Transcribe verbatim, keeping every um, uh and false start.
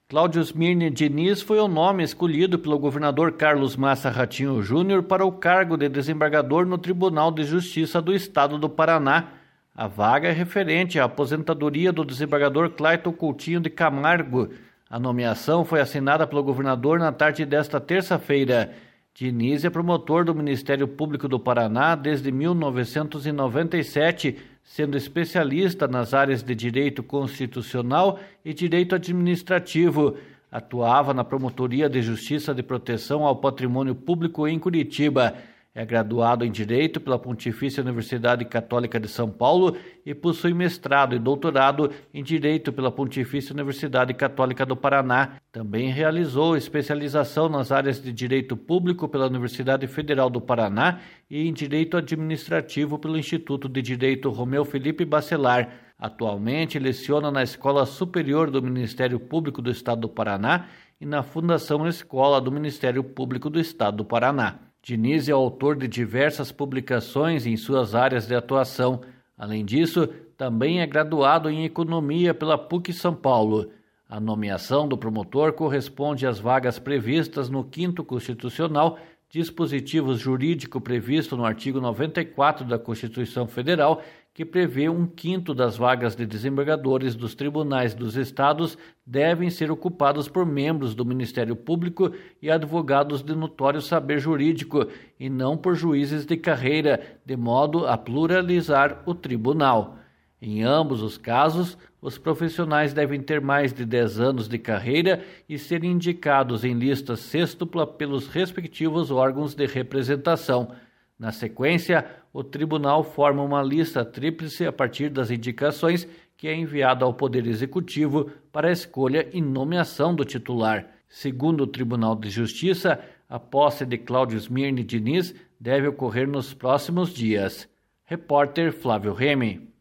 Cláudio Smirne Diniz foi o nome escolhido pelo governador Carlos Massa Ratinho Júnior para o cargo de desembargador no Tribunal de Justiça do Estado do Paraná. A vaga é referente à aposentadoria do desembargador Clayton Coutinho de Camargo. A nomeação foi assinada pelo governador na tarde desta terça-feira. Diniz é promotor do Ministério Público do Paraná desde mil novecentos e noventa e sete, sendo especialista nas áreas de direito constitucional e direito administrativo. Atuava na Promotoria de Justiça de Proteção ao Patrimônio Público em Curitiba. É graduado em Direito pela Pontifícia Universidade Católica de São Paulo e possui mestrado e doutorado em Direito pela Pontifícia Universidade Católica do Paraná. Também realizou especialização nas áreas de Direito Público pela Universidade Federal do Paraná e em Direito Administrativo pelo Instituto de Direito Romeu Felipe Bacelar. Atualmente leciona na Escola Superior do Ministério Público do Estado do Paraná e na Fundação Escola do Ministério Público do Estado do Paraná. Diniz é autor de diversas publicações em suas áreas de atuação. Além disso, também é graduado em Economia pela P U C São Paulo. A nomeação do promotor corresponde às vagas previstas no quinto Constitucional, dispositivo jurídico previsto no artigo noventa e quatro da Constituição Federal, que prevê um quinto das vagas de desembargadores dos tribunais dos estados devem ser ocupados por membros do Ministério Público e advogados de notório saber jurídico, e não por juízes de carreira, de modo a pluralizar o tribunal. Em ambos os casos, os profissionais devem ter mais de dez anos de carreira e serem indicados em lista sêxtupla pelos respectivos órgãos de representação. Na sequência, o tribunal forma uma lista tríplice a partir das indicações que é enviada ao Poder Executivo para a escolha e nomeação do titular. Segundo o Tribunal de Justiça, a posse de Cláudio Smirne Diniz deve ocorrer nos próximos dias. Repórter Flávio Remy.